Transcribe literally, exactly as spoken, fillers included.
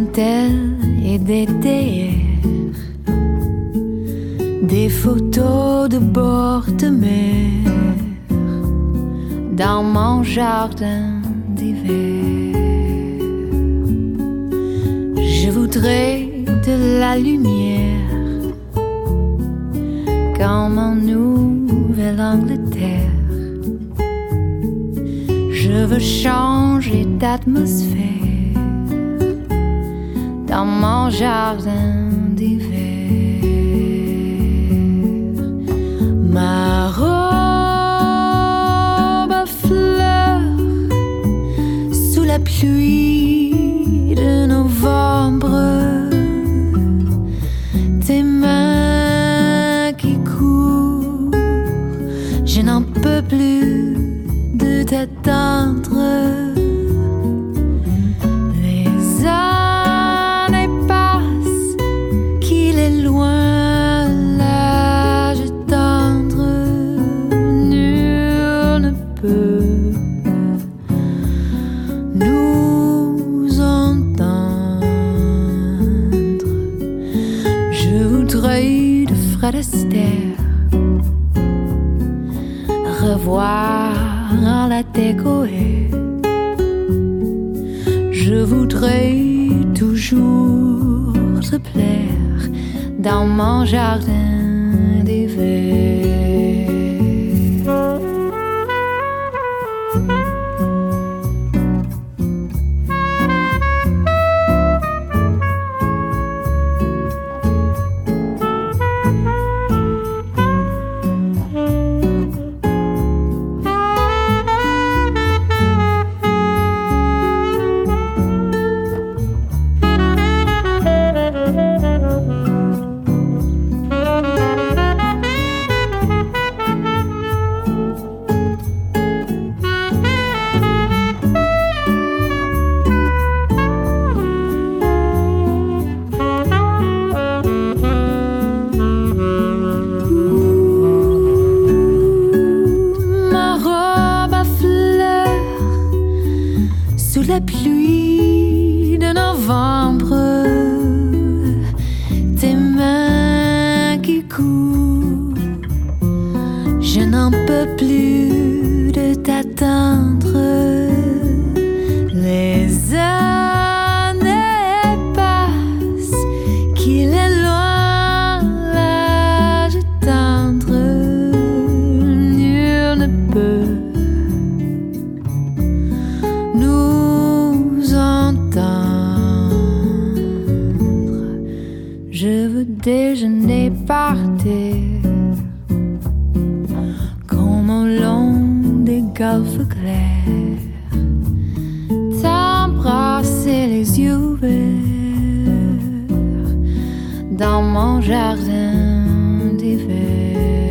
dentelles et des théières, des photos de bord de mer dans mon jardin d'hiver. Je voudrais de la lumière comme en Nouvelle-Angleterre. Je veux changer d'atmosphère dans mon jardin d'hiver. Ma robe à fleurs sous la pluie de novembre, tes mains qui courent, je n'en peux plus de t'attendre. Les années passent, qu'il est loin l'âge tendre. Nul ne peut nous entendre. Je voudrais de Fred Astaire revoir en la décorer. Je voudrais toujours te plaire dans mon jardin d'hiver. La pluie de novembre, tes mains qui courent, je n'en peux plus de t'attendre. Les années passent, qu'il est loin l'âge tendre. Nul ne peut je veux déjeuner par terre comme au long des golfes clairs, t'embrasser les yeux ouverts dans mon jardin d'hiver.